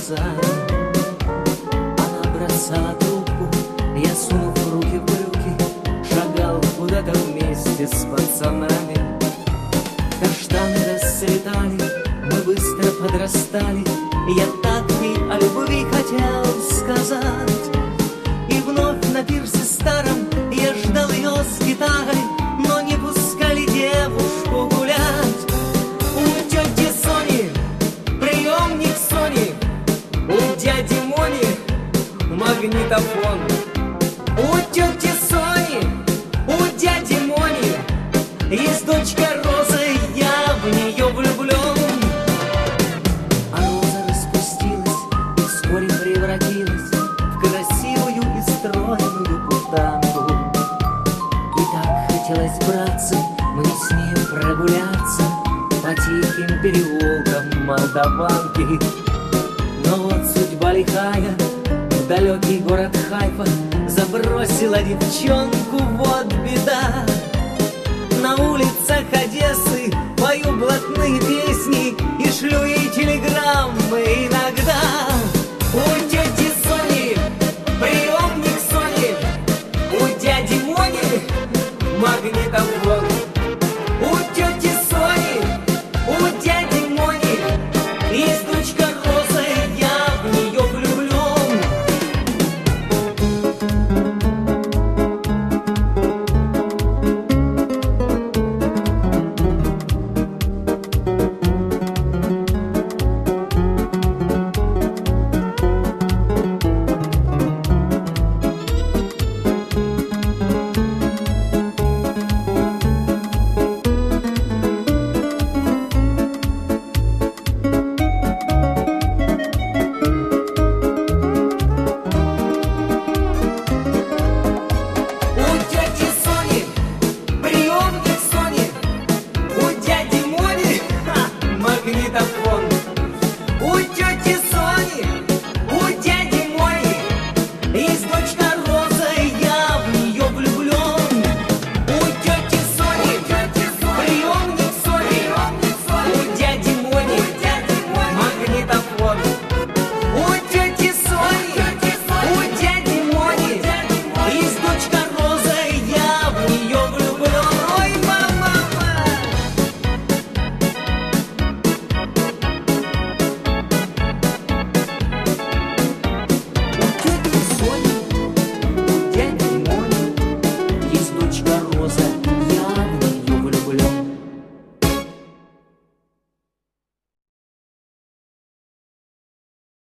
глазами. Она бросала трубку, я, сунув руки в брюки, шагал куда-то вместе с пацанами. Каштаны расцветали, мы быстро подрастали, я так ей о любви хотел сказать. И вновь на пирсе старом я ждал ее с гитарой, но не пускали девушку гулять. У тети Сони приемник Сони, у дяди Мони магнитофон. У тети Сони, у дяди Мони есть дочка Роза, я в нее влюблен. А роза распустилась и вскоре превратилась в красивую и стройную путанку. И так хотелось, братцы, мне с нею прогуляться по тихим переулкам Молдаванки. Но вот судьба лихая в далекий город Хайфа забросила девчонку, вот беда. На улицах Одессы пою блатные песни и шлю ей телеграммы иногда.